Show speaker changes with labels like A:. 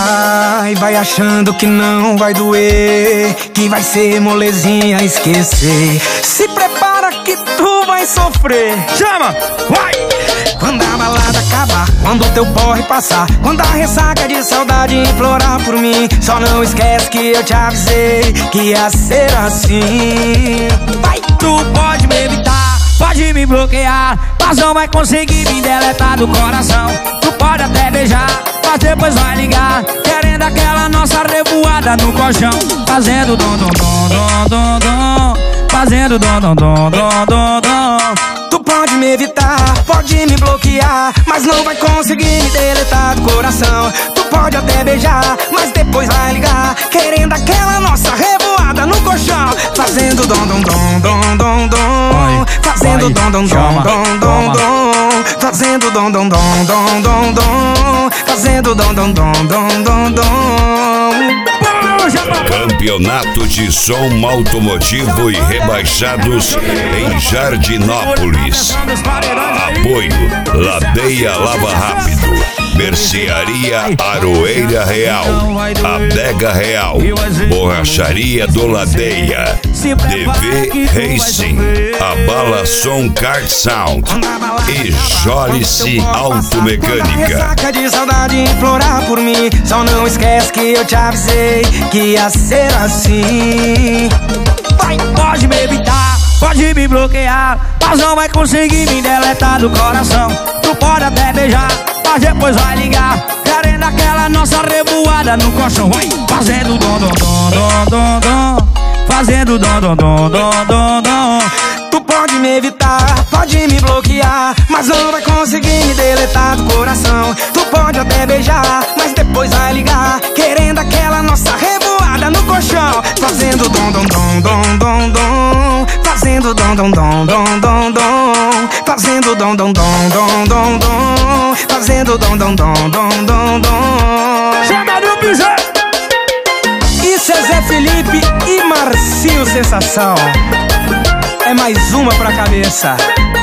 A: Vai achando que não vai doer, que vai ser molezinha esquecer. Se prepara que tu vai sofrer.
B: Chama, vai!
A: Quando a balada acabar, quando o teu porre passar, quando a ressaca de saudade implorar por mim, só não esquece que eu te avisei que ia ser assim.
B: Vai! Tu pode me evitar, pode me bloquear, mas não vai conseguir me deletar do coração. Tu pode até beijar, mas depois vai ligar, querendo aquela nossa revoada no colchão. Fazendo dom dom dom dom dom dom, fazendo dom dom dom dom dom dom.
A: Tu pode me evitar, pode me bloquear, mas não vai conseguir me deletar do coração. Tu pode até beijar, mas depois vai ligar, querendo aquela nossa revoada no colchão. Fazendo dom dom dom dom dom dom, fazendo dom dom dom dom dom dom, fazendo dom dom dom dom dom dom, fazendo dom dom dom dom dom dom.
C: Campeonato de som automotivo e rebaixados em Jardinópolis. Apoio Ladeia Lava Rápido, Mercearia Aroeira Real, Adega Real, Borracharia do Ladeia, DV Racing, Abala Som Kart Sound e Jolice Automecânica.
A: Ressaca de saudade implorar por mim, só não esquece que eu te avisei que ia ser assim.
B: Vai, pode me evitar, pode me bloquear, mas não vai conseguir me deletar do coração. Tu pode até beijar, mas depois vai ligar, querendo aquela nossa revoada no colchão. Vai, fazendo dom dom dom dom dom dom, fazendo dom dom dom dom dom dom.
A: Tu pode me evitar, pode me bloquear, mas não vai conseguir me deletar do coração. Tu pode até beijar, mas depois vai ligar, querendo aquela nossa revoada no colchão. Fazendo dom dom dom dom dom dom, fazendo dom dom dom dom dom dom, fazendo dom dom dom dom dom dom, fazendo dom dom dom dom dom dom.
B: Chama no piso!
A: Isso é Zé Felipe e Marcinho Sensação. É mais uma pra cabeça.